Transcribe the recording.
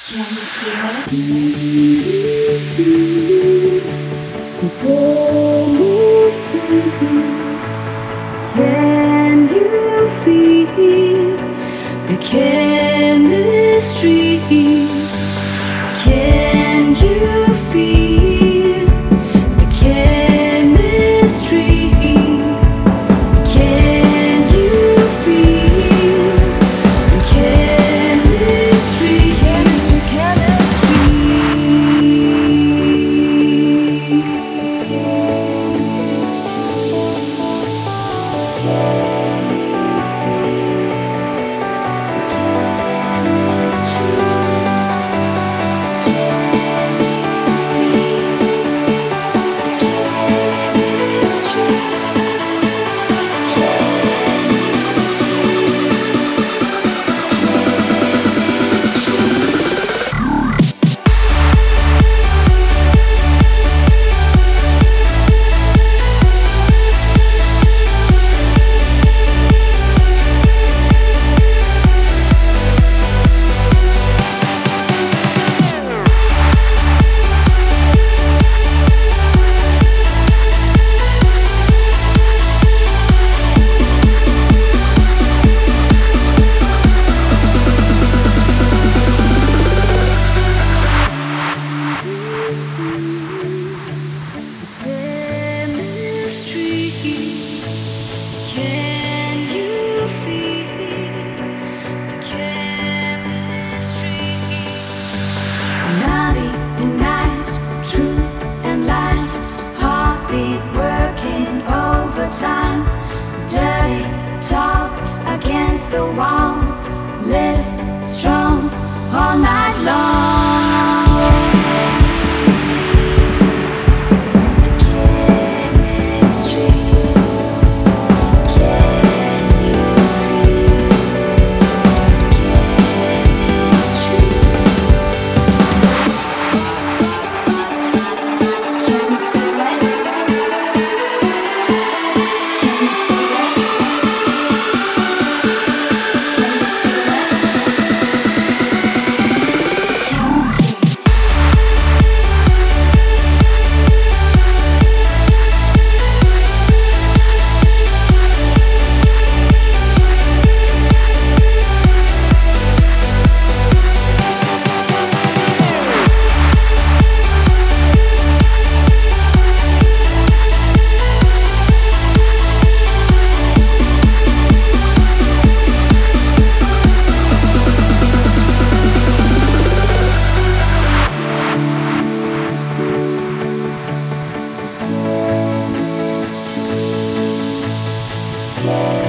Can you feel the chemistry? Can you feel the chemistry? Can you feel the chemistry? Chemistry, can you feel the chemistry? Naughty and nice, truth and lies, heartbeat working overtime. Dirty talk against the wall, live strong all night long. Love.